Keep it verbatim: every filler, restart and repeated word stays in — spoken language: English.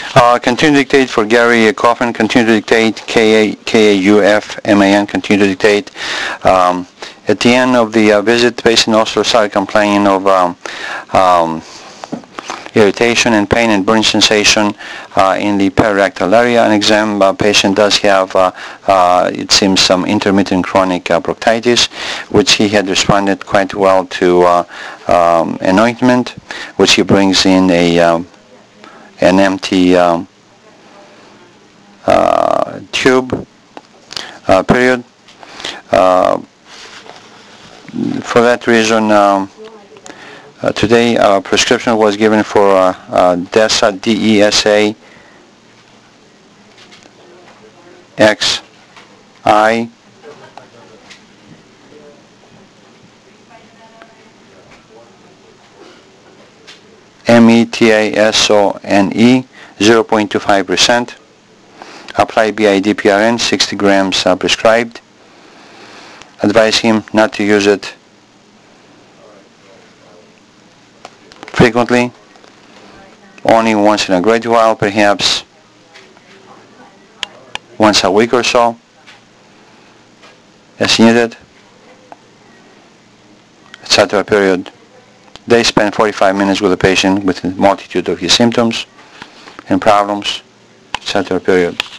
Uh, continue to dictate for Gary Kaufman. Continue to dictate. K A U F M A N. Continue to dictate. Um, at the end of the uh, visit, the patient also started complaining of um, um, irritation and pain and burning sensation uh, in the perirectal area. An exam uh, patient does have, uh, uh, it seems, some intermittent chronic uh, proctitis, which he had responded quite well to uh, um, an ointment, which he brings in a um, an empty um, uh, tube uh, period. Uh, for that reason, um, uh, today a prescription was given for uh, uh, DESA, D E S A X I M E T A S O N E, zero point two five percent. Apply B I D P R N, sixty grams uh, prescribed. Advise him not to use it frequently, only once in a great while, perhaps once a week or so, as needed, et cetera. Period. They spend forty-five minutes with the patient with a multitude of his symptoms and problems, et cetera. Period.